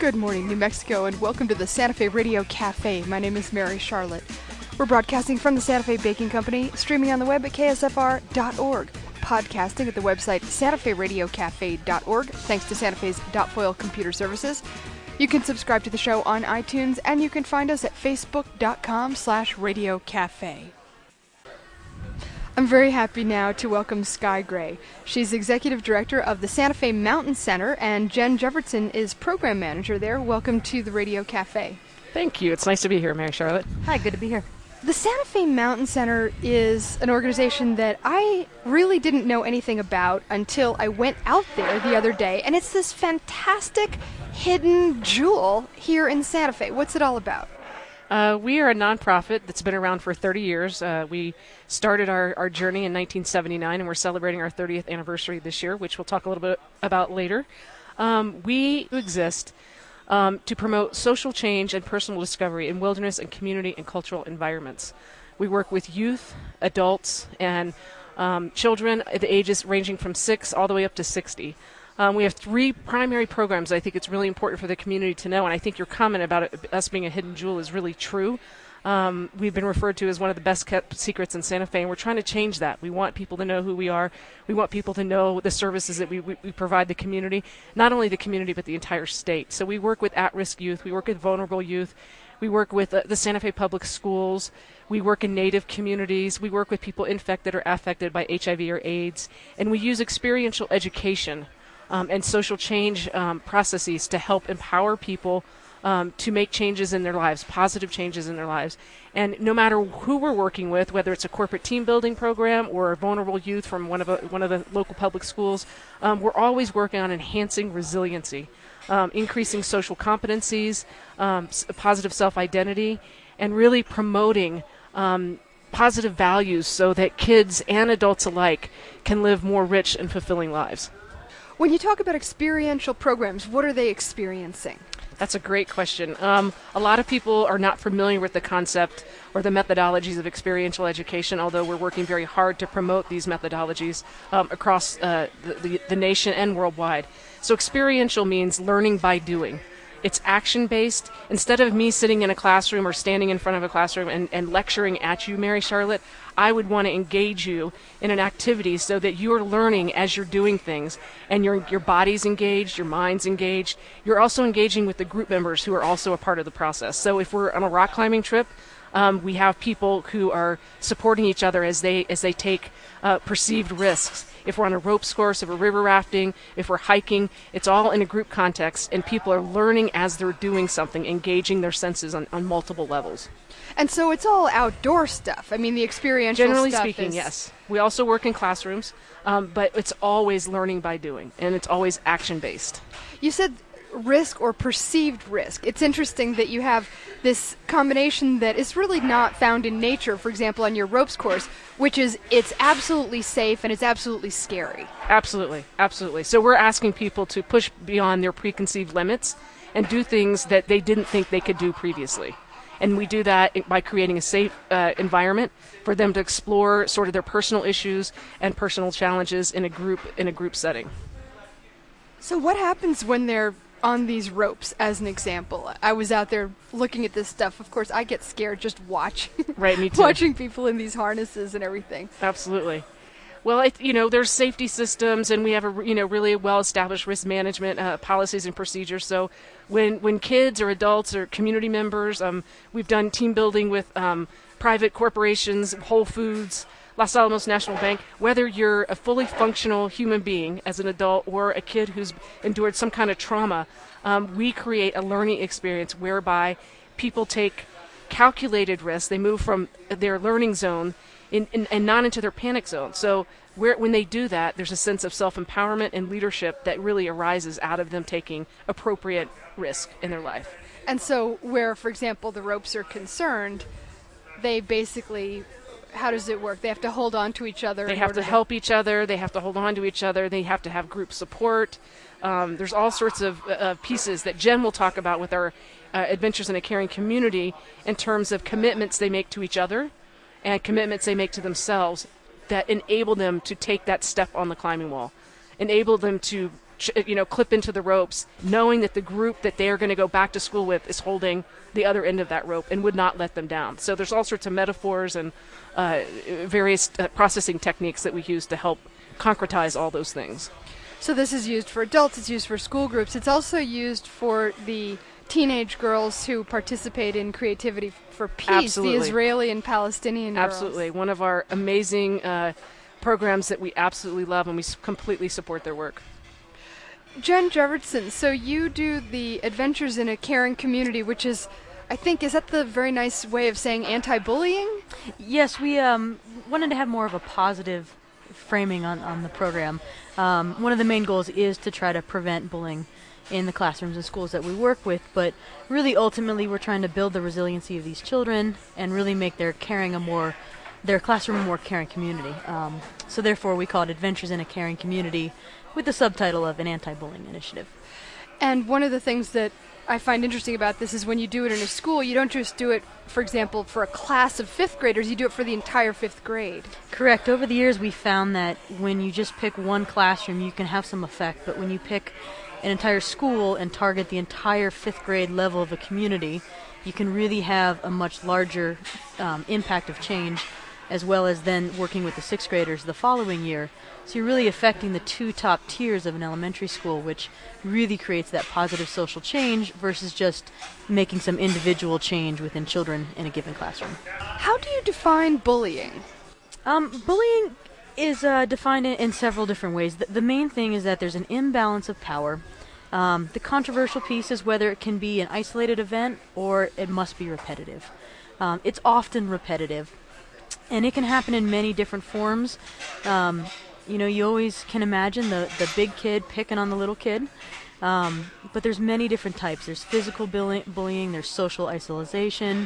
Good morning, New Mexico, and welcome to the Santa Fe Radio Cafe. My name is Mary Charlotte. We're broadcasting from the Santa Fe Baking Company, streaming on the web at ksfr.org, podcasting at the website santaferadiocafe.org, thanks to Santa Fe's .foil computer services. You can subscribe to the show on iTunes, and you can find us at facebook.com/radiocafe. I'm very happy now to welcome Sky Gray. She's Executive Director of the Santa Fe Mountain Center, and Jen Jefferson is Program Manager there. Welcome to the Radio Cafe. Thank you. It's nice to be here, Mary Charlotte. Hi, good to be here. The Santa Fe Mountain Center is an organization that I really didn't know anything about until I went out there the other day, and it's this fantastic hidden jewel here in Santa Fe. What's it all about? We are a nonprofit that's been around for 30 years. We started our journey in 1979, and we're celebrating our 30th anniversary this year, which we'll talk a little bit about later. We exist to promote social change and personal discovery in wilderness and community and cultural environments. We work with youth, adults, and children at the ages ranging from 6 all the way up to 60. We have 3 primary programs I think it's really important for the community to know, and I think your comment about us being a hidden jewel is really true. We've been referred to as one of the best kept secrets in Santa Fe, and we're trying to change that. We want people to know who we are. We want people to know the services that we provide the community, not only the community but the entire state. So we work with at-risk youth. We work with vulnerable youth. We work with the Santa Fe Public Schools. We work in Native communities. We work with people infected or affected by HIV or AIDS. And we use experiential education and social change processes to help empower people to make changes in their lives, positive changes in their lives. And no matter who we're working with, whether it's a corporate team building program or a vulnerable youth from one of the local public schools, we're always working on enhancing resiliency, increasing social competencies, positive self-identity, and really promoting positive values so that kids and adults alike can live more rich and fulfilling lives. When you talk about experiential programs, what are they experiencing? That's a great question. A lot of people are not familiar with the concept or the methodologies of experiential education, although we're working very hard to promote these methodologies across the nation and worldwide. So experiential means learning by doing. It's action-based. Instead of me sitting in a classroom or standing in front of a classroom and lecturing at you, Mary Charlotte, I would want to engage you in an activity so that you're learning as you're doing things, and your body's engaged, your mind's engaged. You're also engaging with the group members who are also a part of the process. So if we're on a rock climbing trip, we have people who are supporting each other as they take perceived risks. If we're on a ropes course, if we're river rafting, if we're hiking, it's all in a group context, and people are learning as they're doing something, engaging their senses on multiple levels. And so it's all outdoor stuff. I mean, the experiential Generally stuff speaking, is... yes. We also work in classrooms, but it's always learning by doing, and it's always action-based. You said risk or perceived risk. It's interesting that you have this combination that is really not found in nature, for example, on your ropes course, which is it's absolutely safe and it's absolutely scary. Absolutely, absolutely. So we're asking people to push beyond their preconceived limits and do things that they didn't think they could do previously. And we do that by creating a safe environment for them to explore sort of their personal issues and personal challenges in a group setting. So what happens when they're on these ropes, as an example? I was out there looking at this stuff. Of course, I get scared just watching. Right, me too. Watching people in these harnesses and everything. Absolutely. Well, there's safety systems, and we have really well-established risk management policies and procedures. So when kids or adults or community members, we've done team building with private corporations, Whole Foods, Los Alamos National Bank. Whether you're a fully functional human being as an adult or a kid who's endured some kind of trauma, we create a learning experience whereby people take calculated risks. They move from their learning zone and not into their panic zone. So when they do that, there's a sense of self-empowerment and leadership that really arises out of them taking appropriate risk in their life. And so where, for example, the ropes are concerned, they basically, how does it work? They have to hold on to each other. They have to help each other. They have to hold on to each other. They have to have group support. There's all sorts of pieces that Jen will talk about with our Adventures in a Caring Community in terms of commitments they make to each other and commitments they make to themselves that enable them to take that step on the climbing wall, enable them to clip into the ropes, knowing that the group that they are going to go back to school with is holding the other end of that rope and would not let them down. So there's all sorts of metaphors and various processing techniques that we use to help concretize all those things. So this is used for adults, it's used for school groups, it's also used for the teenage girls who participate in Creativity for Peace, Absolutely. the Israeli and Palestinian girls. Absolutely. One of our amazing programs that we absolutely love, and we completely support their work. Jen Jefferson, so you do the Adventures in a Caring Community, which is, I think, is that the very nice way of saying anti-bullying? Yes, we wanted to have more of a positive framing on the program. One of the main goals is to try to prevent bullying in the classrooms and schools that we work with, but really ultimately we're trying to build the resiliency of these children and really make their classroom a more caring community. So therefore we call it Adventures in a Caring Community with the subtitle of an anti-bullying initiative. And one of the things that I find interesting about this is when you do it in a school, you don't just do it, for example, for a class of 5th graders, you do it for the entire 5th grade. Correct. Over the years we found that when you just pick one classroom you can have some effect, but when you pick an entire school and target the entire 5th grade level of a community, you can really have a much larger impact of change, as well as then working with the 6th graders the following year. So you're really affecting the 2 top tiers of an elementary school, which really creates that positive social change versus just making some individual change within children in a given classroom. How do you define bullying? Bullying is defined in several different ways. The main thing is that there's an imbalance of power. The controversial piece is whether it can be an isolated event or it must be repetitive. It's often repetitive, and it can happen in many different forms. You always can imagine the big kid picking on the little kid, but there's many different types. There's physical bullying, there's social isolation,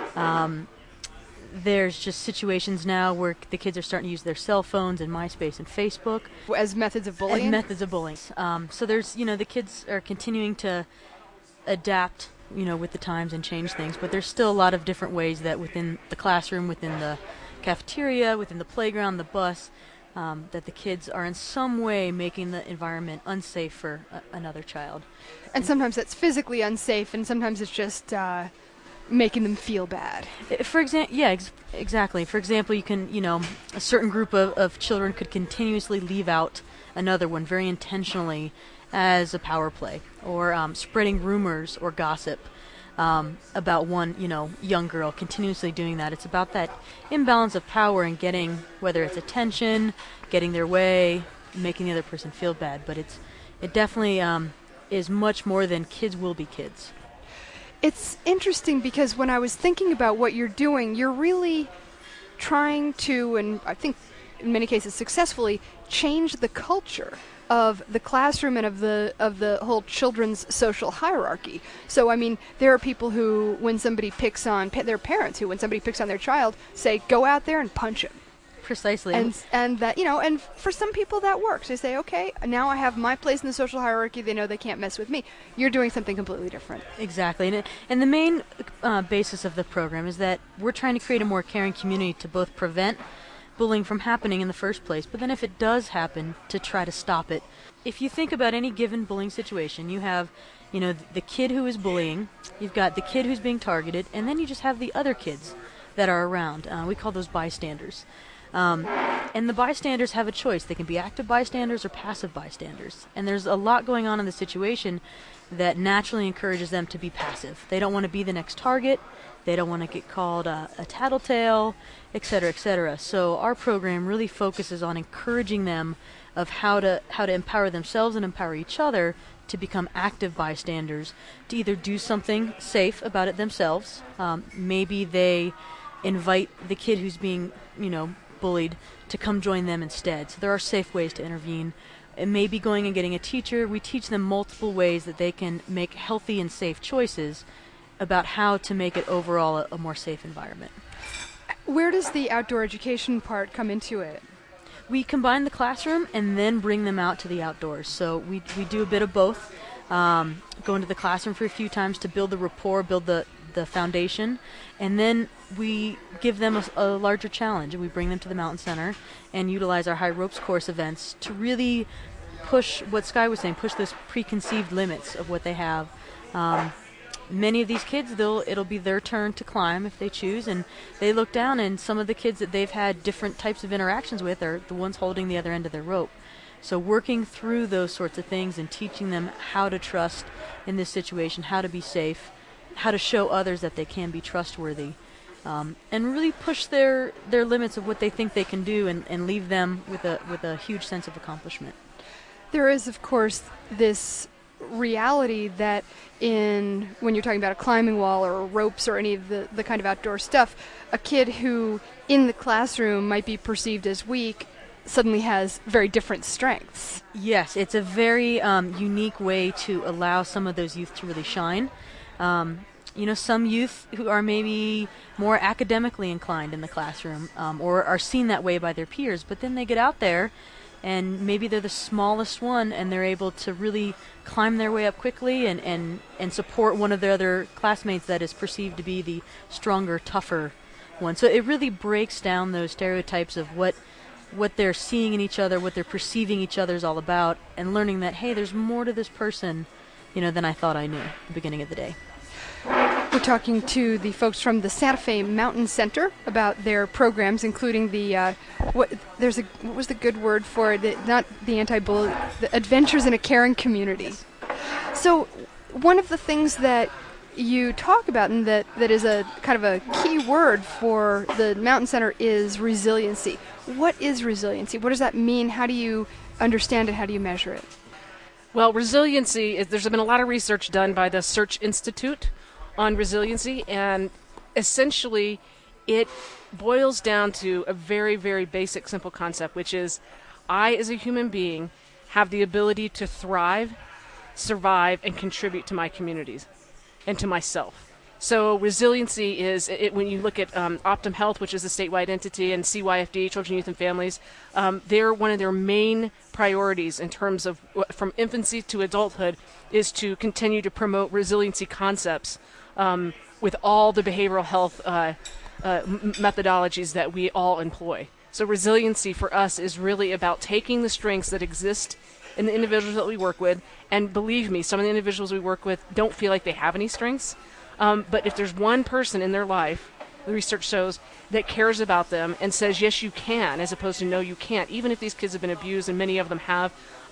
there's just situations now where the kids are starting to use their cell phones and MySpace and Facebook As methods of bullying? as methods of bullying. So there's, the kids are continuing to adapt, with the times and change things, but there's still a lot of different ways that within the classroom, within the cafeteria, within the playground, the bus, that the kids are in some way making the environment unsafe for another child. And sometimes that's physically unsafe, and sometimes it's just making them feel bad. For example, exactly. For example, you can, a certain group of children could continuously leave out another one very intentionally as a power play, or spreading rumors or gossip about one, young girl, continuously doing that. It's about that imbalance of power and getting, whether it's attention, getting their way, making the other person feel bad. But it definitely is much more than kids will be kids. It's interesting because when I was thinking about what you're doing, you're really trying to, and I think in many cases successfully, change the culture of the classroom and of the whole children's social hierarchy. So, I mean, there are people who, when somebody picks on their parents, who, when somebody picks on their child, say, go out there and punch him. Precisely. And that, and for some people that works. They say, okay, now I have my place in the social hierarchy. They know they can't mess with me. You're doing something completely different. Exactly. And the main basis of the program is that we're trying to create a more caring community to both prevent bullying from happening in the first place, but then if it does happen, to try to stop it. If you think about any given bullying situation, you have, the kid who is bullying, you've got the kid who's being targeted, and then you just have the other kids that are around. We call those bystanders. And the bystanders have a choice. They can be active bystanders or passive bystanders. And there's a lot going on in the situation that naturally encourages them to be passive. They don't want to be the next target. They don't want to get called a tattletale, et cetera, et cetera. So our program really focuses on encouraging them of how to empower themselves and empower each other to become active bystanders, to either do something safe about it themselves. Maybe they invite the kid who's being, bullied to come join them instead. So there are safe ways to intervene. It may be going and getting a teacher. We teach them multiple ways that they can make healthy and safe choices about how to make it overall a more safe environment. Where does the outdoor education part come into it? We combine the classroom and then bring them out to the outdoors. So we do a bit of both. Go into the classroom for a few times to build the rapport, build the foundation, and then we give them a larger challenge. We bring them to the Mountain Center and utilize our High Ropes course events to really push what Sky was saying, push those preconceived limits of what they have. Many of these kids, it'll be their turn to climb if they choose, and they look down, and some of the kids that they've had different types of interactions with are the ones holding the other end of their rope. So working through those sorts of things and teaching them how to trust in this situation, how to be safe, how to show others that they can be trustworthy, and really push their limits of what they think they can do, and leave them with a huge sense of accomplishment. There is, of course, this reality that when you're talking about a climbing wall or ropes or any of the kind of outdoor stuff, a kid who in the classroom might be perceived as weak suddenly has very different strengths. Yes, it's a very unique way to allow some of those youth to really shine. Some youth who are maybe more academically inclined in the classroom or are seen that way by their peers, but then they get out there and maybe they're the smallest one and they're able to really climb their way up quickly and support one of their other classmates that is perceived to be the stronger, tougher one. So it really breaks down those stereotypes of what they're seeing in each other, what they're perceiving each other is all about, and learning that, hey, there's more to this person, than I thought I knew at the beginning of the day. We're talking to the folks from the Santa Fe Mountain Center about their programs, including the what was the good word for it? Not the anti-bully, the Adventures in a Caring Community. Yes. So one of the things that you talk about, and that is a kind of a key word for the Mountain Center, is resiliency. What is resiliency? What does that mean? How do you understand it? How do you measure it? Well, resiliency, there's been a lot of research done by the Search Institute on resiliency, and essentially it boils down to a very, very basic, simple concept, which is I, as a human being, have the ability to thrive, survive, and contribute to my communities and to myself. So resiliency is, when you look at Optum Health, which is a statewide entity, and CYFD, Children, Youth, and Families, they're one of their main priorities in terms of from infancy to adulthood is to continue to promote resiliency concepts with all the behavioral health methodologies that we all employ. So resiliency for us is really about taking the strengths that exist in the individuals that we work with, and believe me, some of the individuals we work with don't feel like they have any strengths. But if there's one person in their life, the research shows, that cares about them and says, yes, you can, as opposed to no, you can't, even if these kids have been abused, and many of them have,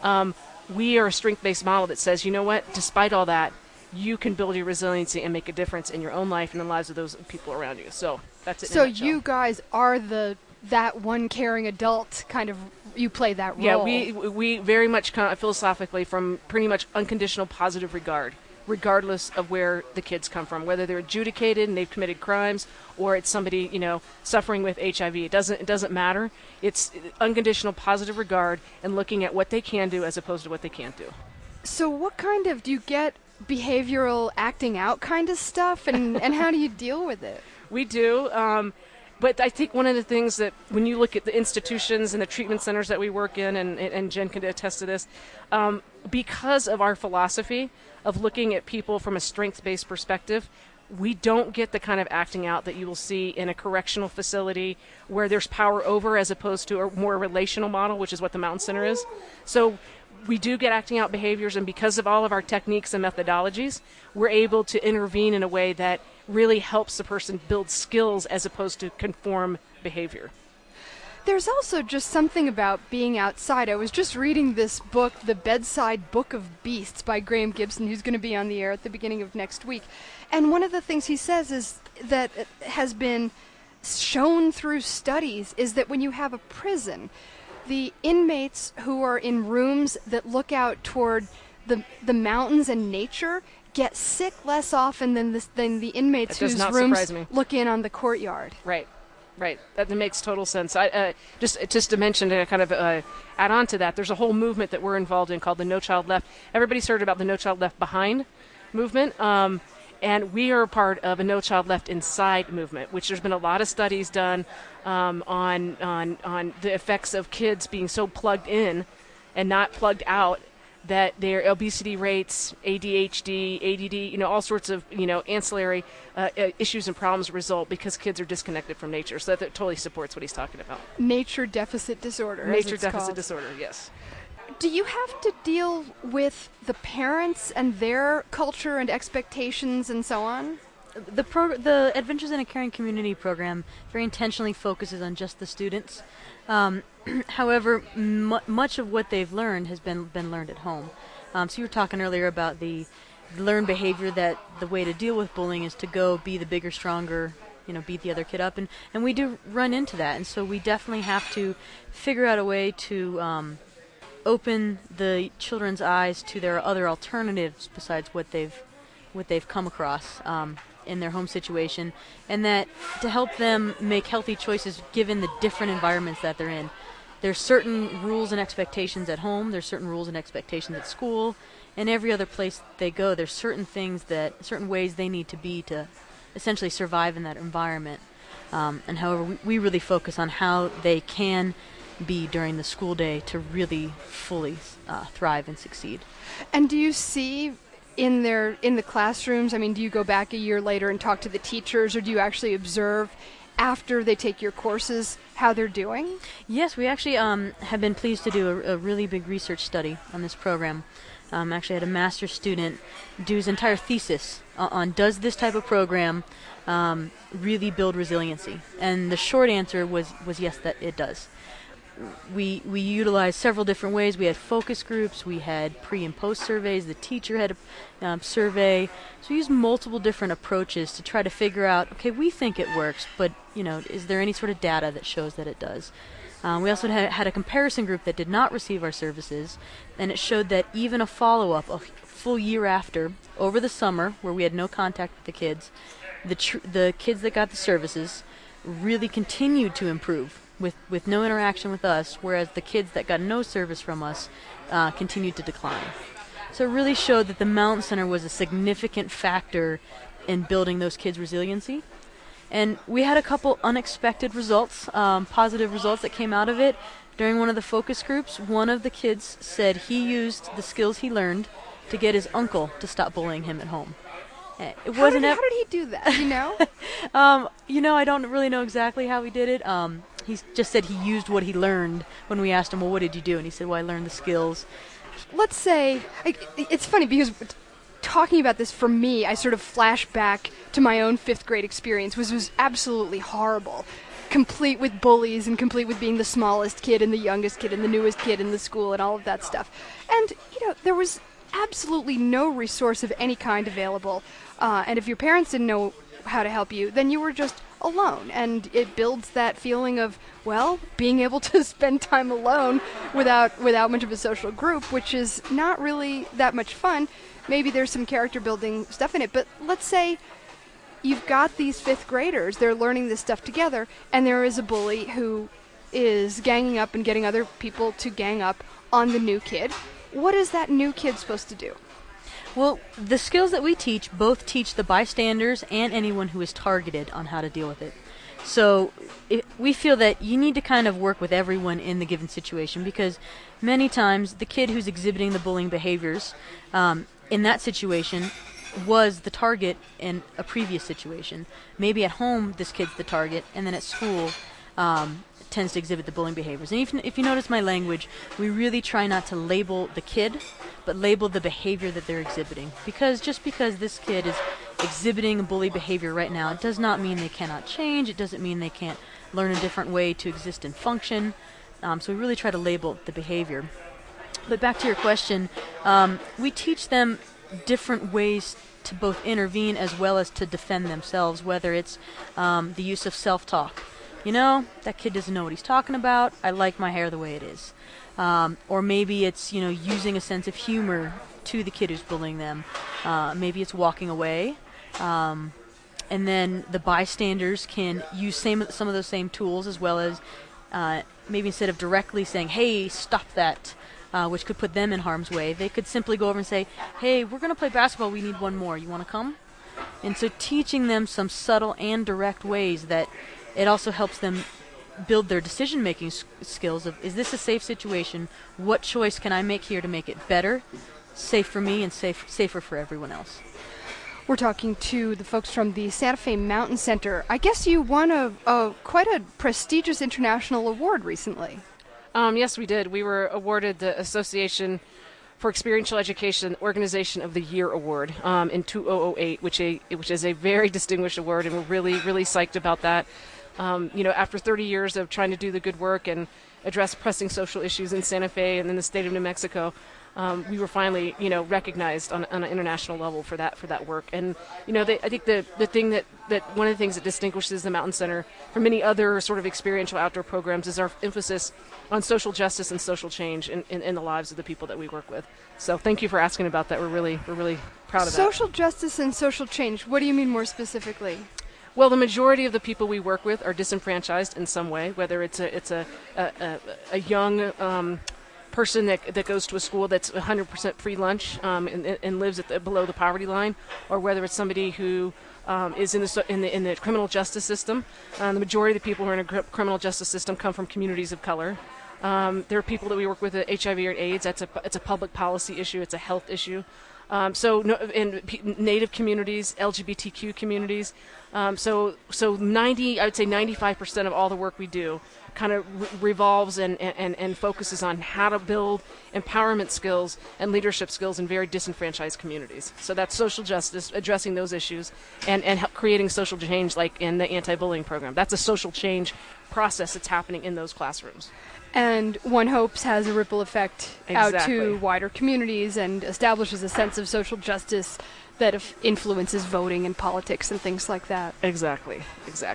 we are a strength-based model that says, you know what, despite all that, you can build your resiliency and make a difference in your own life and in the lives of those people around you. So that's it. So you guys are that one caring adult, kind of, you play that role. Yeah, we very much philosophically from pretty much unconditional positive regard, regardless of where the kids come from, whether they're adjudicated and they've committed crimes, or it's somebody suffering with HIV. It doesn't matter. It's unconditional positive regard and looking at what they can do as opposed to what they can't do. So what kind of, do you get behavioral acting out kind of stuff, and how do you deal with it? We do. But I think one of the things that when you look at the institutions and the treatment centers that we work in, and Jen can attest to this, because of our philosophy of looking at people from a strengths-based perspective, we don't get the kind of acting out that you will see in a correctional facility where there's power over, as opposed to a more relational model, which is what the Mountain Center is. So we do get acting out behaviors, and because of all of our techniques and methodologies, we're able to intervene in a way that really helps the person build skills as opposed to conform behavior. There's also just something about being outside. I was just reading this book, The Bedside Book of Beasts by Graham Gibson, who's going to be on the air at the beginning of next week. And one of the things he says is that has been shown through studies is that when you have a prison, the inmates who are in rooms that look out toward the mountains and nature get sick less often than the inmates whose rooms look in on the courtyard. Right. That makes total sense. Just to mention, to kind of add on to that, there's a whole movement that we're involved in called the No Child Left. Everybody's heard about the No Child Left Behind movement, and we are a part of a No Child Left Inside movement, which there's been a lot of studies done on the effects of kids being so plugged in and not plugged out, that their obesity rates, ADHD, ADD, all sorts of, ancillary issues and problems result because kids are disconnected from nature. So that totally supports what he's talking about. Nature deficit disorder. Nature deficit disorder, yes. Do you have to deal with the parents and their culture and expectations and so on? The Adventures in a Caring Community program very intentionally focuses on just the students. However, much of what they've learned has been learned at home. So you were talking earlier about the learned behavior that the way to deal with bullying is to go be the bigger, stronger, beat the other kid up. And we do run into that. And so we definitely have to figure out a way to open the children's eyes to their other alternatives besides what they've come across in their home situation, and that to help them make healthy choices given the different environments that they're in. There's certain rules and expectations at home, there's certain rules and expectations at school, and every other place they go, there's certain ways they need to be to essentially survive in that environment. And however, we really focus on how they can be during the school day to really fully thrive and succeed. And do you see in the classrooms, do you go back a year later and talk to the teachers, or do you actually observe after they take your courses how they're doing? Yes, we actually have been pleased to do a really big research study on this program. Actually had a master's student do his entire thesis on does this type of program really build resiliency? And the short answer was yes, that it does. We utilized several different ways. We had focus groups, we had pre and post surveys, the teacher had a survey. So we used multiple different approaches to try to figure out, okay, we think it works, but is there any sort of data that shows that it does? We also had a comparison group that did not receive our services, and it showed that even a follow-up a full year after, over the summer, where we had no contact with the kids, the kids that got the services really continued to improve with no interaction with us, whereas the kids that got no service from us continued to decline. So it really showed that the Mountain Center was a significant factor in building those kids' resiliency. And we had a couple unexpected results, positive results that came out of it. During one of the focus groups, one of the kids said he used the skills he learned to get his uncle to stop bullying him at home. How did he do that, I don't really know exactly how he did it. He just said he used what he learned when we asked him, well, what did you do? And he said, well, I learned the skills. Let's say, it's funny because talking about this for me, I sort of flash back to my own 5th grade experience, which was absolutely horrible. Complete with bullies and complete with being the smallest kid and the youngest kid and the newest kid in the school and all of that stuff. And, there was absolutely no resource of any kind available. And if your parents didn't know how to help you, then you were just alone. And it builds that feeling of, being able to spend time alone without much of a social group, which is not really that much fun. Maybe there's some character building stuff in it, but let's say you've got these 5th graders, they're learning this stuff together, and there is a bully who is ganging up and getting other people to gang up on the new kid. What is that new kid supposed to do? Well, the skills that we teach both teach the bystanders and anyone who is targeted on how to deal with it. So we feel that you need to kind of work with everyone in the given situation, because many times the kid who's exhibiting the bullying behaviors in that situation was the target in a previous situation. Maybe at home this kid's the target, and then at school tends to exhibit the bullying behaviors. And if you notice my language, we really try not to label the kid, but label the behavior that they're exhibiting. Because just because this kid is exhibiting a bully behavior right now, it does not mean they cannot change. It doesn't mean they can't learn a different way to exist and function. So we really try to label the behavior. But back to your question, we teach them different ways to both intervene as well as to defend themselves, whether it's the use of self-talk. That kid doesn't know what he's talking about. I like my hair the way it is. Or maybe it's, using a sense of humor to the kid who's bullying them. Maybe it's walking away. And then the bystanders can use some of those same tools, as well as maybe instead of directly saying, hey, stop that, which could put them in harm's way, they could simply go over and say, hey, we're going to play basketball. We need one more. You want to come? And so teaching them some subtle and direct ways that it also helps them build their decision-making skills of, is this a safe situation? What choice can I make here to make it better, safe for me, and safer for everyone else? We're talking to the folks from the Santa Fe Mountain Center. I guess you won quite a prestigious international award recently. Yes, we did. We were awarded the Association for Experiential Education Organization of the Year Award in 2008, which is a very distinguished award, and we're really, really psyched about that. After 30 years of trying to do the good work and address pressing social issues in Santa Fe and in the state of New Mexico, we were finally, recognized on an international level for that work. And I think the thing that one of the things that distinguishes the Mountain Center from many other sort of experiential outdoor programs is our emphasis on social justice and social change in the lives of the people that we work with. So thank you for asking about that. We're really proud of that. Social justice and social change. What do you mean more specifically? Well, the majority of the people we work with are disenfranchised in some way, whether it's a young person that goes to a school that's 100% free lunch and lives below the poverty line, or whether it's somebody who is in the criminal justice system. The majority of the people who are in a criminal justice system come from communities of color. There are people that we work with with HIV or AIDS. It's a public policy issue. It's a health issue. In Native communities, LGBTQ communities. I would say 95% of all the work we do kind of revolves and focuses on how to build empowerment skills and leadership skills in very disenfranchised communities. So that's social justice, addressing those issues, and creating social change, like in the anti-bullying program. That's a social change process that's happening in those classrooms. And one hopes has a ripple effect out Exactly. to wider communities and establishes a sense of social justice that influences voting and politics and things like that. Exactly.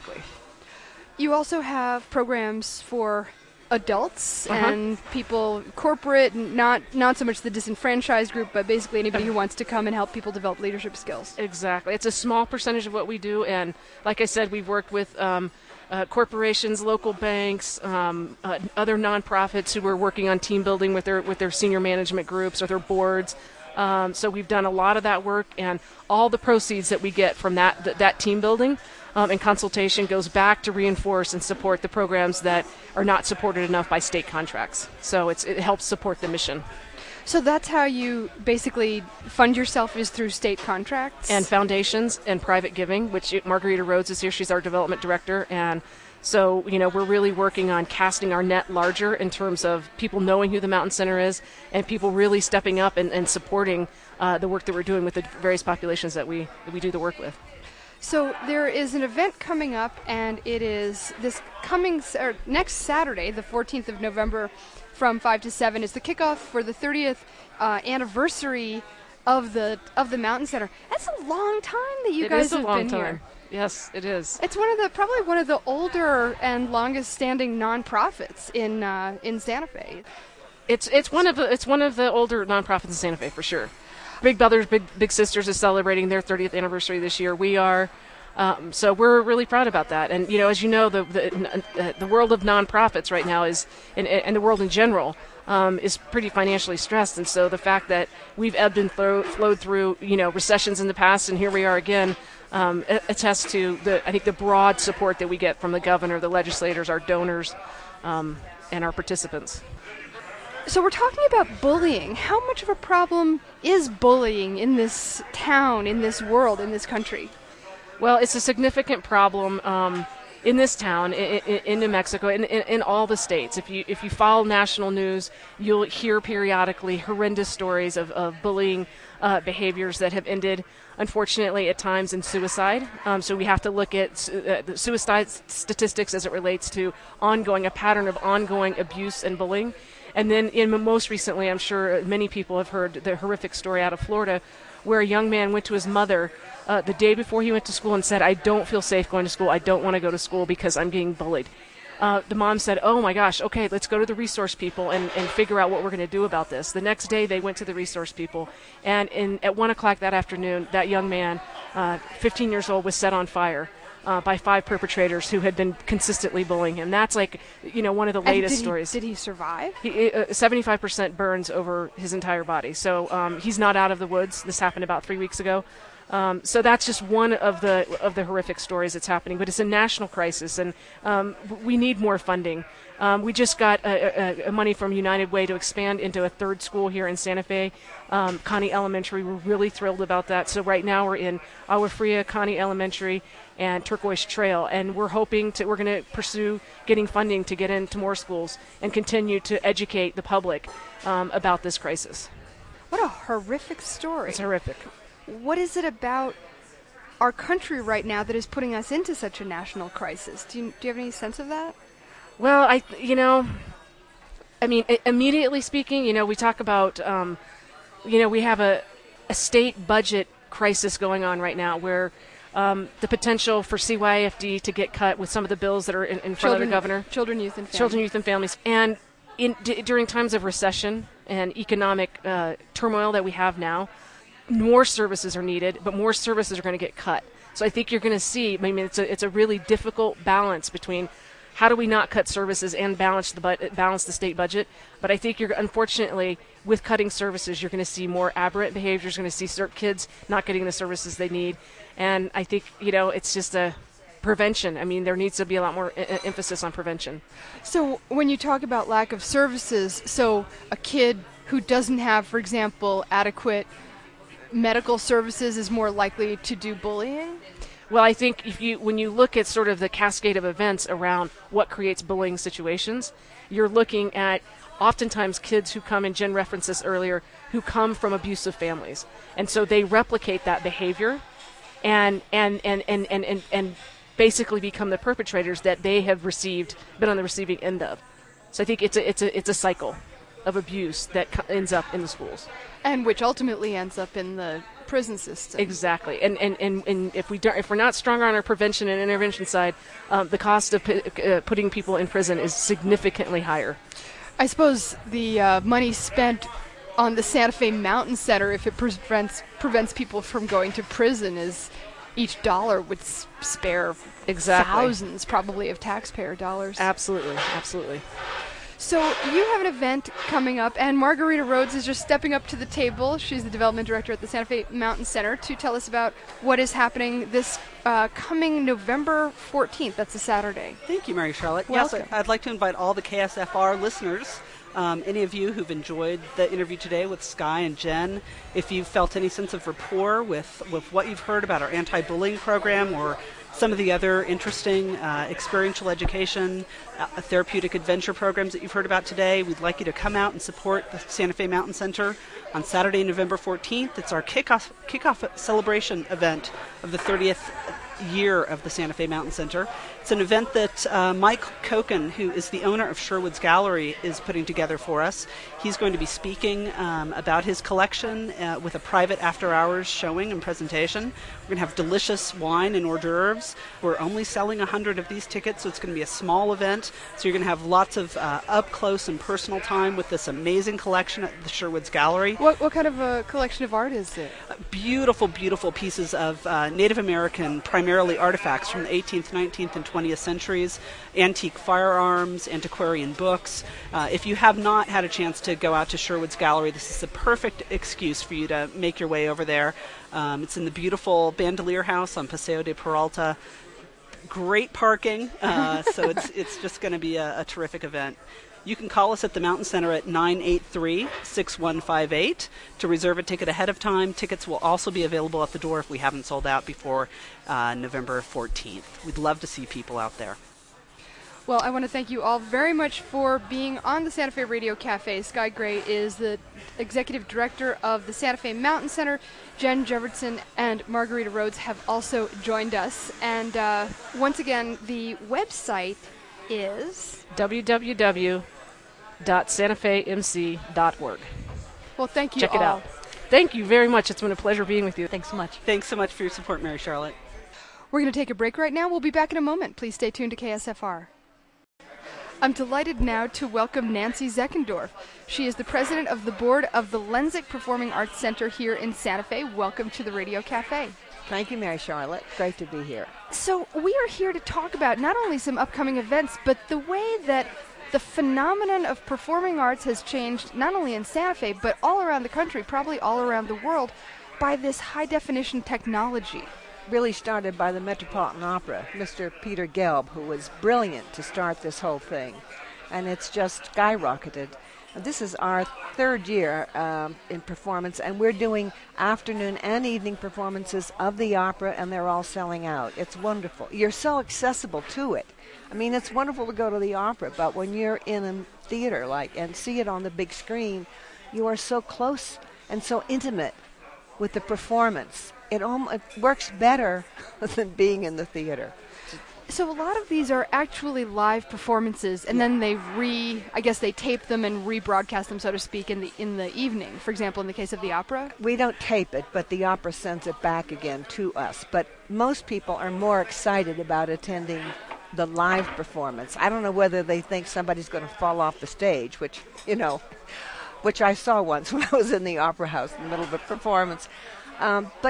You also have programs for adults Uh-huh. and people, corporate, not so much the disenfranchised group, but basically anybody who wants to come and help people develop leadership skills. Exactly. It's a small percentage of what we do, and like I said, we've worked with corporations, local banks, other nonprofits who are working on team building with their senior management groups or their boards. So we've done a lot of that work, and all the proceeds that we get from that team building and consultation goes back to reinforce and support the programs that are not supported enough by state contracts. So it helps support the mission. So that's how you basically fund yourself, is through state contracts? And foundations and private giving, which Margarita Rhodes is here. She's our development director. And so, we're really working on casting our net larger in terms of people knowing who the Mountain Center is and people really stepping up and supporting the work that we're doing with the various populations that we do the work with. So there is an event coming up, and it is next Saturday, the 14th of November, from 5 to 7 is the kickoff for the 30th anniversary of the Mountain Center. That's a long time that you guys have been here. It is a long time. Yes, it is. It's probably one of the older and longest standing nonprofits in Santa Fe. It's one of the older nonprofits in Santa Fe for sure. Big Brothers Big Sisters is celebrating their 30th anniversary this year. We are. So we're really proud about that. And, as you know, the world of nonprofits right now is, and the world in general, is pretty financially stressed. And so the fact that we've ebbed and flowed through, recessions in the past, and here we are again, attests to the broad support that we get from the governor, the legislators, our donors, and our participants. So we're talking about bullying. How much of a problem is bullying in this town, in this world, in this country? Well, it's a significant problem in this town, in New Mexico, in all the states. If you follow national news, you'll hear periodically horrendous stories of bullying behaviors that have ended, unfortunately, at times in suicide. So we have to look at suicide statistics as it relates to a pattern of ongoing abuse and bullying. And then most recently, I'm sure many people have heard the horrific story out of Florida where a young man went to his mother the day before he went to school and said, "I don't feel safe going to school. I don't want to go to school because I'm being bullied." The mom said, "Oh my gosh, okay, let's go to the resource people and figure out what we're going to do about this." The next day they went to the resource people, and at 1 o'clock that afternoon, that young man, 15 years old, was set on fire by 5 perpetrators who had been consistently bullying him. That's one of the latest stories. Did he survive? 75% burns over his entire body. So he's not out of the woods. This happened about 3 weeks ago. So that's just one of the horrific stories that's happening. But it's a national crisis, and we need more funding. We just got a money from United Way to expand into a third school here in Santa Fe, Connie Elementary. We're really thrilled about that. So right now we're in Agua Fria, Connie Elementary, and Turquoise Trail, and we're going to pursue getting funding to get into more schools and continue to educate the public about this crisis. What a horrific story. It's horrific. What is it about our country right now that is putting us into such a national crisis? Do you have any sense of that? Well, immediately speaking, we talk about, we have a state budget crisis going on right now where the potential for CYFD to get cut with some of the bills that are in front of the governor. Children, youth, and families. Children, youth, and families. And during times of recession and economic turmoil that we have now, more services are needed, but more services are going to get cut. So I think you're going to see, it's a really difficult balance between how do we not cut services and balance the state budget. But I think unfortunately, with cutting services, you're going to see more aberrant behaviors. You're going to see certain kids not getting the services they need. And I think, it's just a prevention. There needs to be a lot more emphasis on prevention. So when you talk about lack of services, so a kid who doesn't have, for example, adequate medical services is more likely to do bullying? Well, I think when you look at sort of the cascade of events around what creates bullying situations, you're looking at oftentimes kids who come, and Jen referenced this earlier, who come from abusive families. And so they replicate that behavior and basically become the perpetrators that they have been on the receiving end of. So I think it's a cycle of abuse that ends up in the schools. And which ultimately ends up in the prison system. Exactly. And if we're not stronger on our prevention and intervention side, the cost of putting people in prison is significantly higher. I suppose the money spent on the Santa Fe Mountain Center, if it prevents people from going to prison, is each dollar would spare thousands probably of taxpayer dollars. Absolutely. So you have an event coming up, and Margarita Rhodes is just stepping up to the table. She's the development director at the Santa Fe Mountain Center to tell us about what is happening this coming November 14th. That's a Saturday. Thank you, Mary Charlotte. Welcome. Yes, I'd like to invite all the KSFR listeners, any of you who've enjoyed the interview today with Sky and Jen, if you've felt any sense of rapport with what you've heard about our anti-bullying program or some of the other interesting experiential education, therapeutic adventure programs that you've heard about today, we'd like you to come out and support the Santa Fe Mountain Center on Saturday, November 14th. It's our kickoff celebration event of the 30th year of the Santa Fe Mountain Center. It's an event that Mike Koken, who is the owner of Sherwood's Gallery, is putting together for us. He's going to be speaking about his collection with a private after-hours showing and presentation. We're going to have delicious wine and hors d'oeuvres. We're only selling 100 of these tickets, so it's going to be a small event. So you're going to have lots of up-close and personal time with this amazing collection at the Sherwood's Gallery. What kind of a collection of art is it? Beautiful, beautiful pieces of Native American, primarily artifacts from the 18th, 19th, and 20th centuries, antique firearms, antiquarian books. If you have not had a chance to go out to Sherwood's Gallery, this is the perfect excuse for you to make your way over there. It's in the beautiful Bandolier House on Paseo de Peralta. Great parking, so it's just going to be a terrific event. You can call us at the Mountain Center at 983-6158 to reserve a ticket ahead of time. Tickets will also be available at the door if we haven't sold out before November 14th. We'd love to see people out there. Well, I want to thank you all very much for being on the Santa Fe Radio Cafe. Sky Gray is the executive director of the Santa Fe Mountain Center. Jen Jefferson and Margarita Rhodes have also joined us. And once again, the website is www.santafemc.org. Well, thank you Check all. it out. Thank you very much. It's been a pleasure being with you. Thanks so much. Thanks so much for your support, Mary Charlotte. We're going to take a break right now. We'll be back in a moment. Please stay tuned to KSFR. I'm delighted now to welcome Nancy Zeckendorf. She is the president of the board of the Lenzik Performing Arts Center here in Santa Fe. Welcome to the Radio Cafe. Thank you, Mary Charlotte. Great to be here. So we are here to talk about not only some upcoming events, but the way that the phenomenon of performing arts has changed not only in Santa Fe, but all around the country, probably all around the world. by this high-definition technology? Really started by the Metropolitan Opera, Mr. Peter Gelb, who was brilliant to start this whole thing. And it's just skyrocketed. This is our third year in performance, and we're doing afternoon and evening performances of the opera, and they're all selling out. It's wonderful. You're so accessible to it. I mean, it's wonderful to go to the opera, but when you're in a theater and see it on the big screen, you are so close and so intimate with the performance. It works better than being in the theater. So a lot of these are actually live performances, and then they they tape them and rebroadcast them, so to speak, in the evening. For example, in the case of the opera, we don't tape it, but the opera sends it back again to us. But most people are more excited about attending the live performance. I don't know whether they think somebody's going to fall off the stage, which I saw once when I was in the opera house in the middle of a performance. But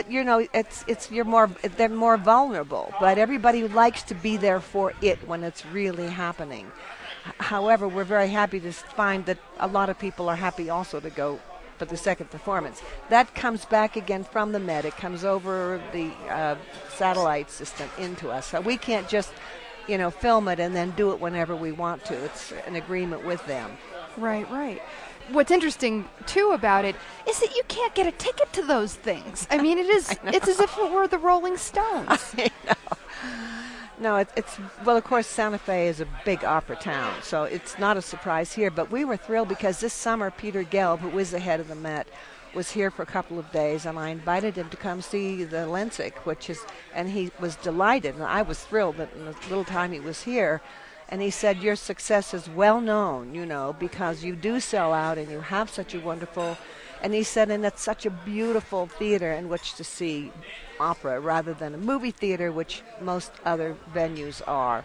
they're more vulnerable. But everybody likes to be there for it when it's really happening. However, we're very happy to find that a lot of people are happy also to go for the second performance. That comes back again from the Met. It comes over the satellite system into us. So we can't just, film it and then do it whenever we want to. It's an agreement with them. Right. What's interesting, too, about it is that you can't get a ticket to those things. I mean, it's as if it were the Rolling Stones. I know. No, well, of course, Santa Fe is a big opera town, so it's not a surprise here. But we were thrilled because this summer, Peter Gelb, who is the head of the Met, was here for a couple of days, and I invited him to come see the Lensic, and he was delighted, and I was thrilled that in the little time he was here. And he said, your success is well known, because you do sell out and you have such a wonderful, and he said, and it's such a beautiful theater in which to see opera rather than a movie theater, which most other venues are,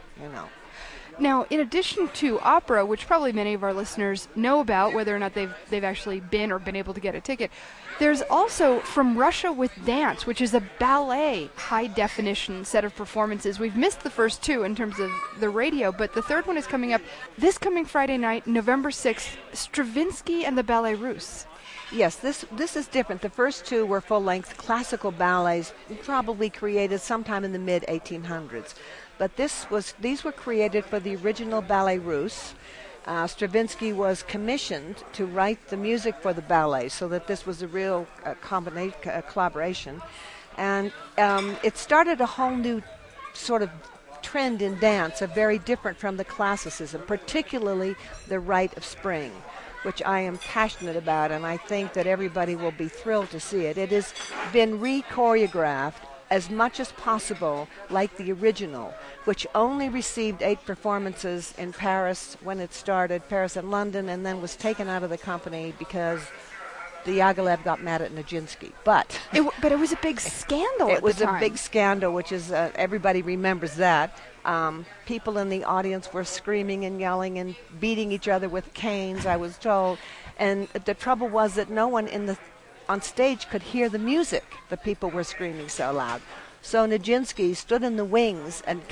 Now, in addition to opera, which probably many of our listeners know about, whether or not they've actually been or been able to get a ticket, there's also From Russia with Dance, which is a ballet high-definition set of performances. We've missed the first two in terms of the radio, but the third one is coming up this coming Friday night, November 6th, Stravinsky and the Ballet Russe. Yes, this is different. The first two were full-length classical ballets, probably created sometime in the mid-1800s. But these were created for the original Ballet Russe. Stravinsky was commissioned to write the music for the ballet, so that this was a real collaboration. And it started a whole new sort of trend in dance, very different from the classicism, particularly the Rite of Spring, which I am passionate about, and I think that everybody will be thrilled to see it. It has been re-choreographed as much as possible like the original, which only received 8 performances in Paris when it started, Paris and London, and then was taken out of the company because the Diaghilev got mad at Nijinsky. But it was a big scandal at the time. It was a big scandal, which is, everybody remembers that. People in the audience were screaming and yelling and beating each other with canes, I was told. And the trouble was that no one on stage could hear the music. The people were screaming so loud. So Nijinsky stood in the wings and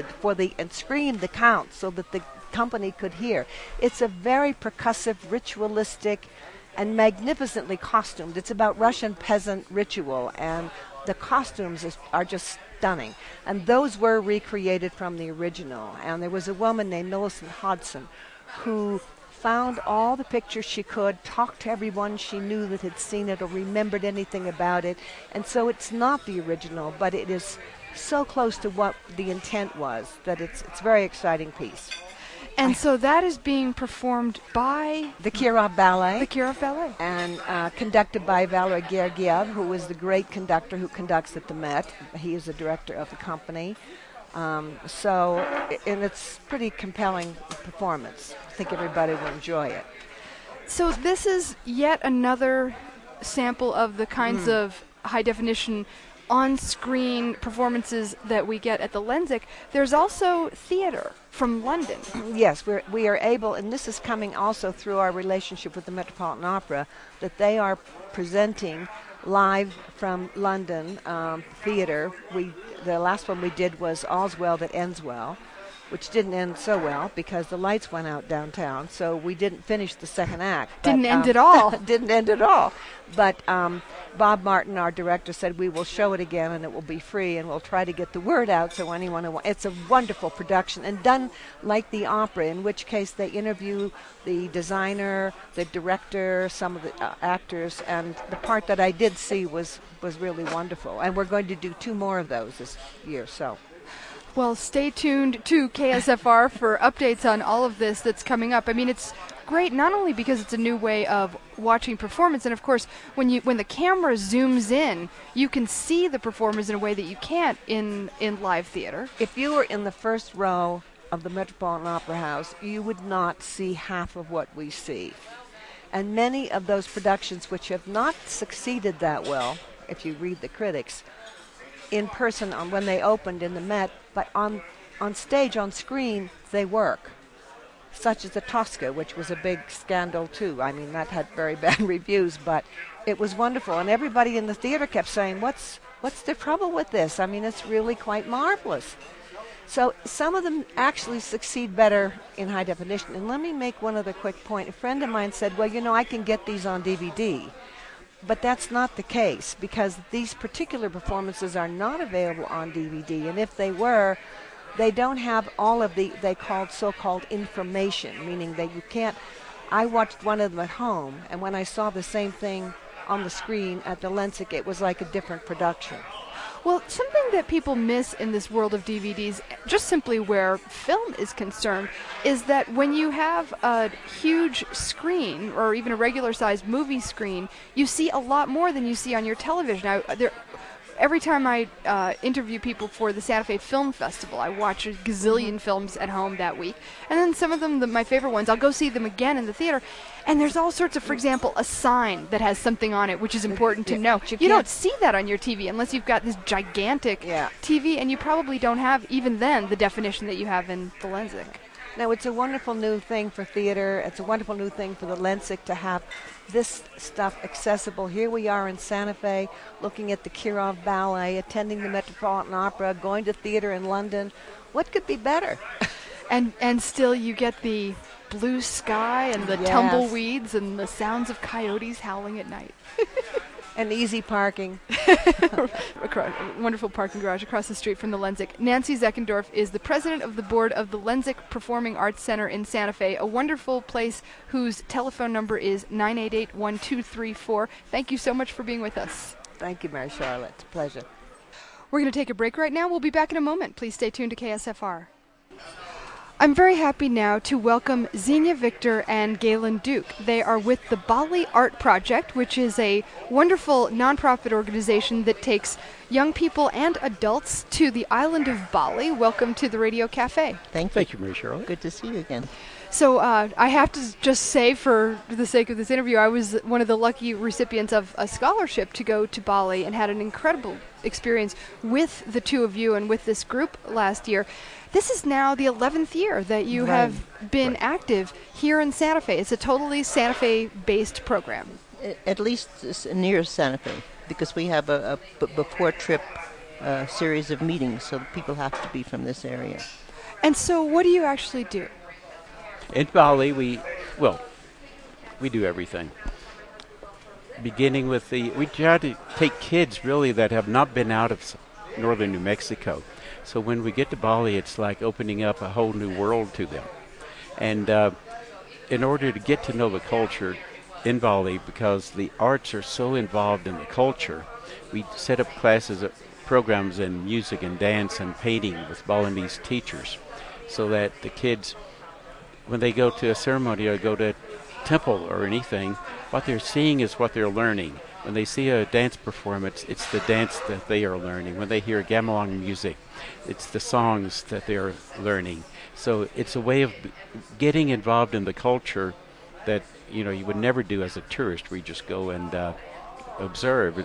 and screamed the count so that the company could hear. It's a very percussive, ritualistic, and magnificently costumed. It's about Russian peasant ritual, and the costumes are just stunning. And those were recreated from the original. And there was a woman named Millicent Hodson who found all the pictures she could, talked to everyone she knew that had seen it or remembered anything about it. And so it's not the original, but it is so close to what the intent was that it's a very exciting piece. And so that is being performed by the Kirov Ballet. The Kirov Ballet. And conducted by Valery Gergiev, who is the great conductor who conducts at the Met. He is the director of the company. And it's pretty compelling performance. I think everybody will enjoy it. So this is yet another sample of the kinds of high-definition on-screen performances that we get at the Lensic. There's also theater from London. Yes, we are able, and this is coming also through our relationship with the Metropolitan Opera, that they are presenting live from London theater. The last one we did was All's Well That Ends Well, which didn't end so well because the lights went out downtown, so we didn't finish the second act. Didn't end at all. Didn't end at all. But Bob Martin, our director, said we will show it again and it will be free, and we'll try to get the word out so anyone who it's a wonderful production and done like the opera, in which case they interview the designer, the director, some of the actors, and the part that I did see was really wonderful. And we're going to do 2 more of those this year, so. Well, stay tuned to KSFR for updates on all of this that's coming up. I mean, it's great not only because it's a new way of watching performance, and of course, when the camera zooms in, you can see the performers in a way that you can't in live theater. If you were in the first row of the Metropolitan Opera House, you would not see half of what we see. And many of those productions which have not succeeded that well, if you read the critics, in person when they opened in the Met, but on stage, on screen, they work. Such as the Tosca, which was a big scandal too. I mean, that had very bad reviews, but it was wonderful. And everybody in the theater kept saying, what's the trouble with this? I mean, it's really quite marvelous. So some of them actually succeed better in high definition. And let me make one other quick point. A friend of mine said, well, I can get these on DVD. But that's not the case, because these particular performances are not available on DVD, and if they were, they don't have all of the so-called information, meaning that you can't. I watched one of them at home, and when I saw the same thing on the screen at the Lensic, it was like a different production. Well, something that people miss in this world of DVDs, just simply where film is concerned, is that when you have a huge screen, or even a regular-sized movie screen, you see a lot more than you see on your television. Every time I interview people for the Santa Fe Film Festival, I watch a gazillion films at home that week. And then some of them, my favorite ones, I'll go see them again in the theater. And there's all sorts of, for example, a sign that has something on it, which is important to know. You don't see that on your TV unless you've got this gigantic TV, and you probably don't have, even then, the definition that you have in the Lensic. Now, it's a wonderful new thing for theater. It's a wonderful new thing for the Lensic to have this stuff accessible. Here we are in Santa Fe, looking at the Kirov Ballet, attending the Metropolitan Opera, going to theater in London. What could be better? And still you get the blue sky and the tumbleweeds and the sounds of coyotes howling at night. And easy parking. Wonderful parking garage across the street from the Lensic. Nancy Zeckendorf is the president of the board of the Lensic Performing Arts Center in Santa Fe, a wonderful place whose telephone number is 988-1234. Thank you so much for being with us. Thank you, Mary Charlotte. It's a pleasure. We're going to take a break right now. We'll be back in a moment. Please stay tuned to KSFR. I'm very happy now to welcome Xenia Victor and Galen Duke. They are with the Bali Art Project, which is a wonderful nonprofit organization that takes young people and adults to the island of Bali. Welcome to the Radio Cafe. Thank you, Mary Charlotte. Good to see you again. So I have to just say, for the sake of this interview, I was one of the lucky recipients of a scholarship to go to Bali and had an incredible experience with the two of you and with this group last year. This is now the 11th year that you have been active here in Santa Fe. It's a totally Santa Fe-based program. At least near Santa Fe, because we have a before-trip series of meetings, so people have to be from this area. And so what do you actually do? In Bali, we do everything. Beginning with we try to take kids really that have not been out of northern New Mexico. So when we get to Bali, it's like opening up a whole new world to them. And in order to get to know the culture in Bali, because the arts are so involved in the culture, we set up classes, programs in music and dance and painting with Balinese teachers, so that the kids, when they go to a ceremony or go to a temple or anything, what they're seeing is what they're learning. When they see a dance performance, it's the dance that they are learning. When they hear gamelan music, it's the songs that they're learning. So it's a way of getting involved in the culture that you would never do as a tourist, where you just go and observe.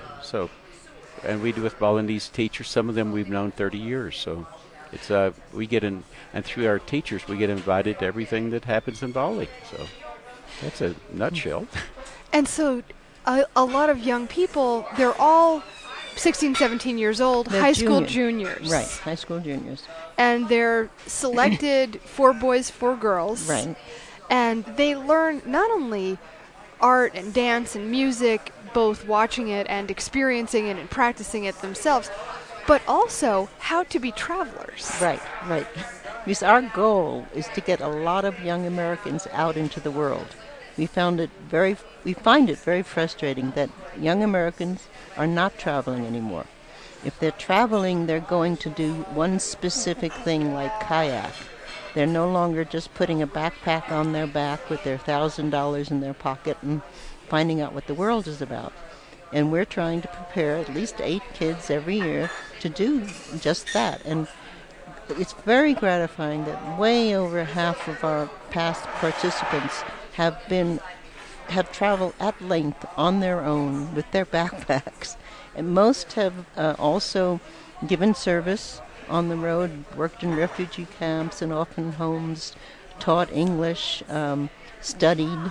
And we do with Balinese teachers. Some of them we've known 30 years. So it's we get in, and through our teachers, we get invited to everything that happens in Bali. So that's a nutshell. And so a lot of young people, they're all 16, 17 years old, They're high school junior. juniors. Right, high school juniors. And they're selected 4 boys, 4 girls. Right. And they learn not only art and dance and music, both watching it and experiencing it and practicing it themselves, but also how to be travelers. Right, right. Because our goal is to get a lot of young Americans out into the world. We find it very frustrating that young Americans are not traveling anymore. If they're traveling, they're going to do one specific thing like kayak. They're no longer just putting a backpack on their back with their $1,000 in their pocket and finding out what the world is about. And we're trying to prepare at least 8 kids every year to do just that. And it's very gratifying that way over half of our past participants have traveled at length on their own with their backpacks. And most have also given service on the road, worked in refugee camps and orphan homes, taught English, studied.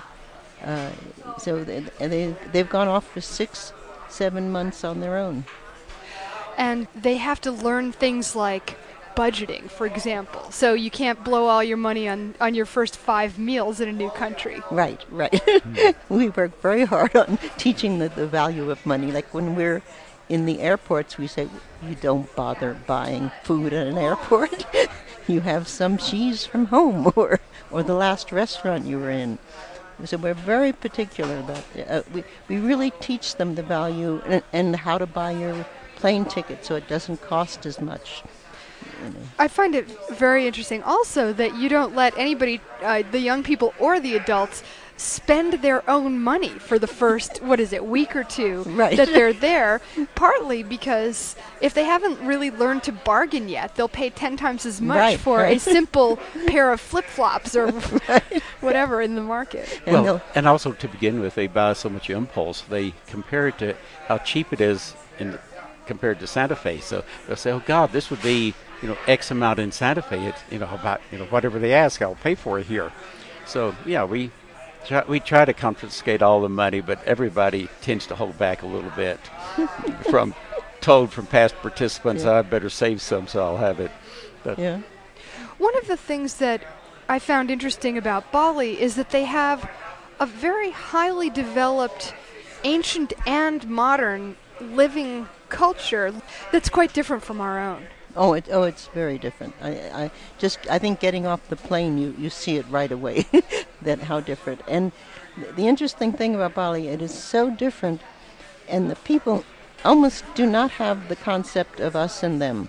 So they've gone off for 6-7 months on their own. And they have to learn things like budgeting, for example. So you can't blow all your money on your first 5 meals in a new country. Right. We work very hard on teaching the value of money. Like when we're in the airports, we say, you don't bother buying food at an airport. You have some cheese from home or the last restaurant you were in. So we're very particular about we really teach them the value and how to buy your plane ticket so it doesn't cost as much. I find it very interesting also that you don't let anybody, the young people or the adults, spend their own money for the first, week or 2 right. that they're there, partly because if they haven't really learned to bargain yet, they'll pay 10 times as much for a simple pair of flip-flops or whatever in the market. And also to begin with, they buy so much impulse. They compare it to how cheap it is compared to Santa Fe. So they'll say, oh, God, this would be, X amount in Santa Fe. It's, about, whatever they ask, I'll pay for it here. So, yeah, we try to confiscate all the money, but everybody tends to hold back a little bit. From past participants, I'd better save some, so I'll have it. But one of the things that I found interesting about Bali is that they have a very highly developed ancient and modern living culture that's quite different from our own. It's very different. I think getting off the plane, you see it right away, that how different. And the interesting thing about Bali, it is so different, and the people almost do not have the concept of us and them.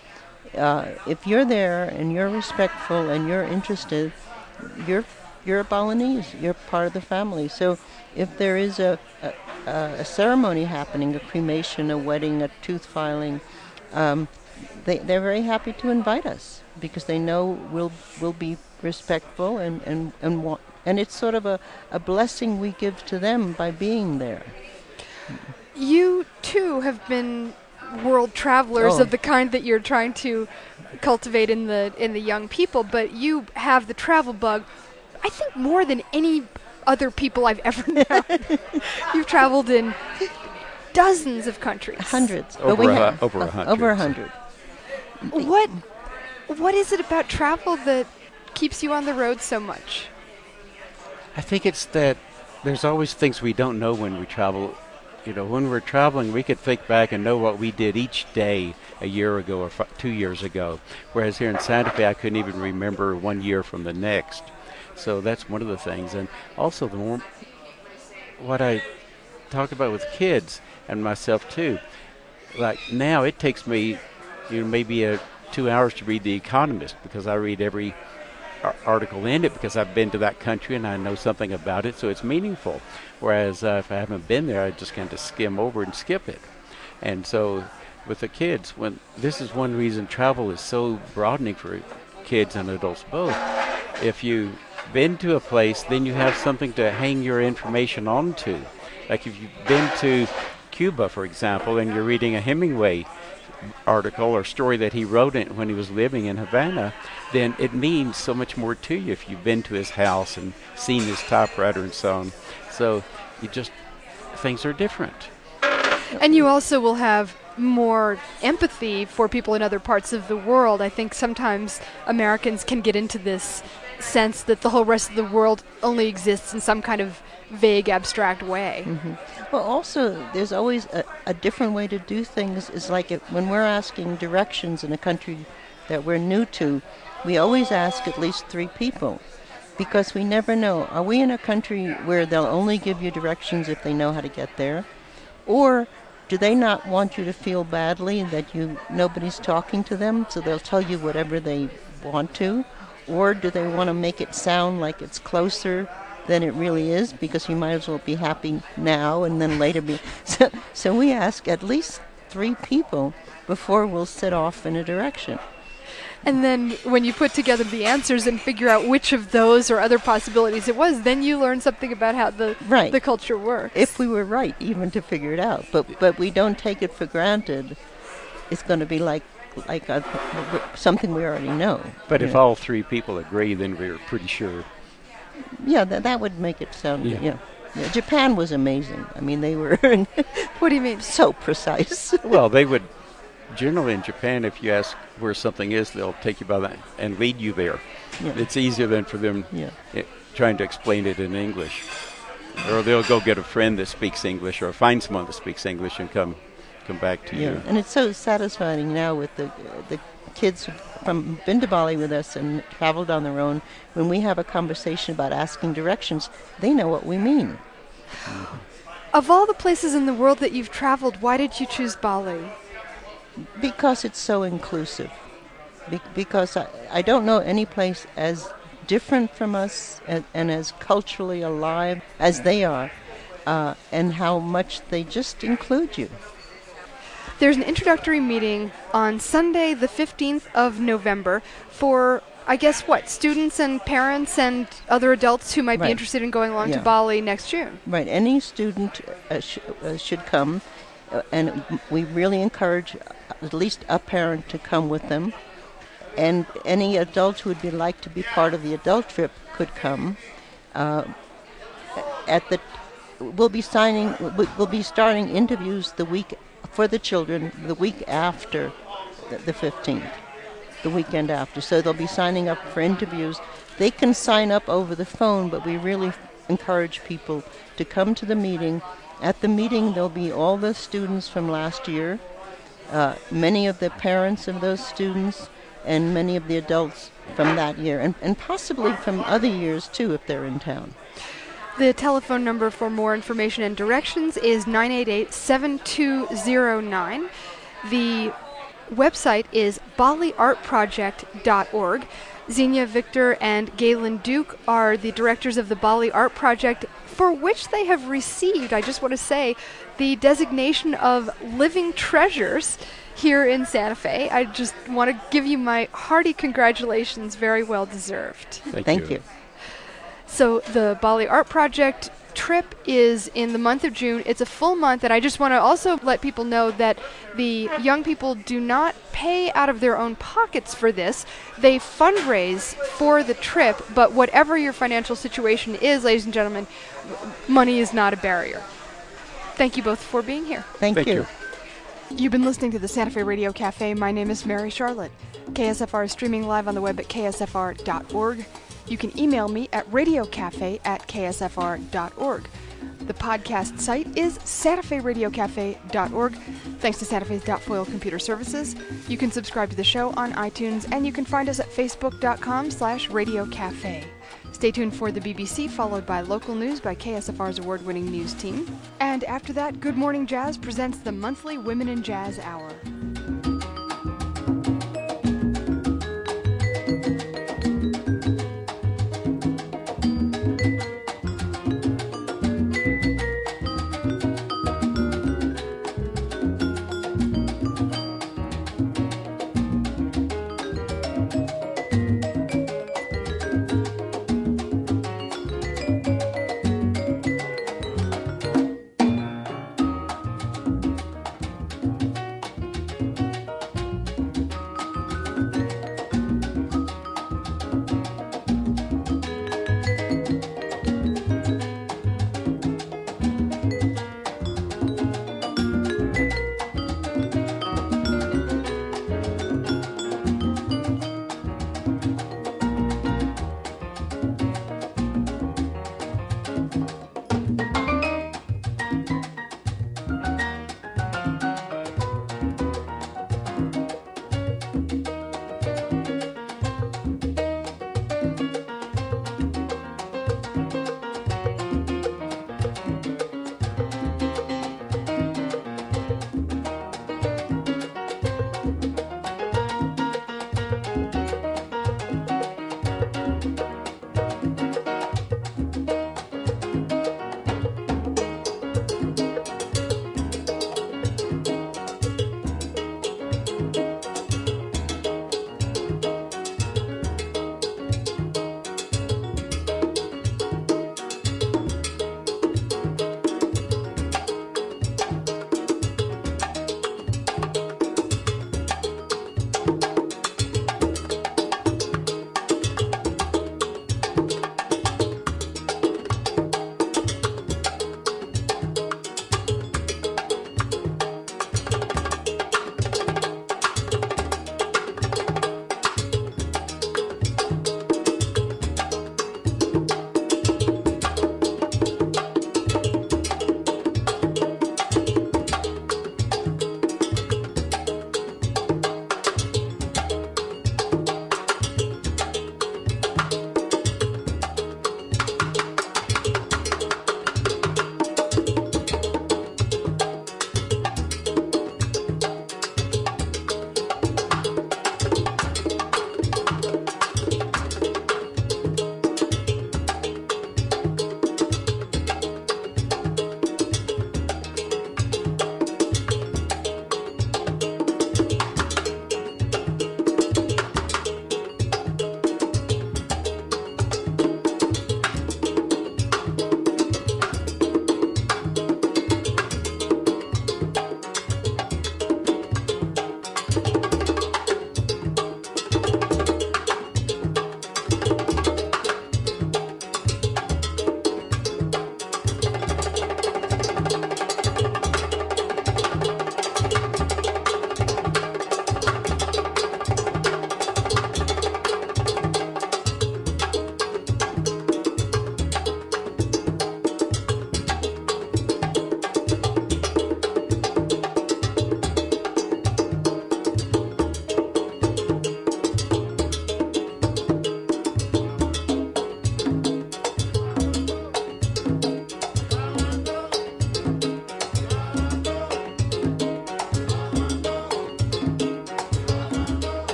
If you're there and you're respectful and you're interested, you're a Balinese. You're part of the family. So if there is a ceremony happening, a cremation, a wedding, a tooth filing, they're very happy to invite us because they know we'll be respectful and it's sort of a blessing we give to them by being there. You too have been world travelers of the kind that you're trying to cultivate in the young people, but you have the travel bug, I think, more than any other people I've ever known. You've traveled in dozens of countries. Hundreds. Over 100. Over 100. What is it about travel that keeps you on the road so much? I think it's that there's always things we don't know when we travel. When we're traveling, we could think back and know what we did each day a year ago or 2 years ago. Whereas here in Santa Fe, I couldn't even remember 1 year from the next. So that's one of the things. And also what I talk about with kids and myself too. Like now it takes me maybe 2 hours to read The Economist because I read every article in it because I've been to that country and I know something about it, so it's meaningful. Whereas if I haven't been there, I just kind of skim over and skip it. And so with the kids, this is one reason travel is so broadening for kids and adults both. If you've been to a place, then you have something to hang your information onto. Like if you've been to Cuba, for example, and you're reading a Hemingway article or story that he wrote when he was living in Havana, then it means so much more to you if you've been to his house and seen his typewriter and so on. So things are different. And you also will have more empathy for people in other parts of the world. I think sometimes Americans can get into this sense that the whole rest of the world only exists in some kind of vague, abstract way. Mm-hmm. Well, also, there's always a different way to do things. It's like when we're asking directions in a country that we're new to, we always ask at least 3 people, because we never know. Are we in a country where they'll only give you directions if they know how to get there? Or do they not want you to feel badly that nobody's talking to them, so they'll tell you whatever they want to? Or do they want to make it sound like it's closer than it really is, because you might as well be happy now and then later be... So we ask at least 3 people before we'll set off in a direction. And then when you put together the answers and figure out which of those or other possibilities it was, then you learn something about how the culture works. If we were right, even to figure it out. But we don't take it for granted. It's going to be like something we already know. But if all 3 people agree, then we're pretty sure. Yeah, that would make it sound good. Yeah. Japan was amazing. I mean, they were... What do you mean? So precise. Well, they would... Generally in Japan, if you ask where something is, they'll take you by that and lead you there. Yeah. It's easier than for them trying to explain it in English. Or they'll go get a friend that speaks English, or find someone that speaks English and come back to you. And it's so satisfying now with the kids who've been to Bali with us and traveled on their own. When we have a conversation about asking directions, they know what we mean. Of all the places in the world that you've traveled, why did you choose Bali? Because it's so inclusive. Because I don't know any place as different from us and as culturally alive as they are, and how much they just include you. There's an introductory meeting on Sunday, the 15th of November, for, I guess, students and parents and other adults who might be interested in going along to Bali next June. Right. Any student should come, and we really encourage at least a parent to come with them. And any adult who would like to be part of the adult trip could come. We'll be starting interviews for the children the week after the 15th, the weekend after. So they'll be signing up for interviews. They can sign up over the phone, but we really encourage people to come to the meeting. At the meeting, there'll be all the students from last year, many of the parents of those students, and many of the adults from that year, and possibly from other years, too, if they're in town. The telephone number for more information and directions is 988-7209. The website is baliartproject.org. Xenia Victor and Galen Duke are the directors of the Bali Art Project, for which they have received, I just want to say, the designation of living treasures here in Santa Fe. I just want to give you my hearty congratulations. Very well deserved. Thank you. So the Bali Art Project trip is in the month of June. It's a full month, and I just want to also let people know that the young people do not pay out of their own pockets for this. They fundraise for the trip, but whatever your financial situation is, ladies and gentlemen, money is not a barrier. Thank you both for being here. Thank you. You've been listening to the Santa Fe Radio Cafe. My name is Mary Charlotte. KSFR is streaming live on the web at ksfr.org. You can email me at radiocafe@ksfr.org. The podcast site is santaferadiocafe.org. Thanks to Santa Fe's Foil Computer Services. You can subscribe to the show on iTunes, and you can find us at facebook.com/radiocafe. Stay tuned for the BBC, followed by local news by KSFR's award-winning news team. And after that, Good Morning Jazz presents the monthly Women in Jazz Hour.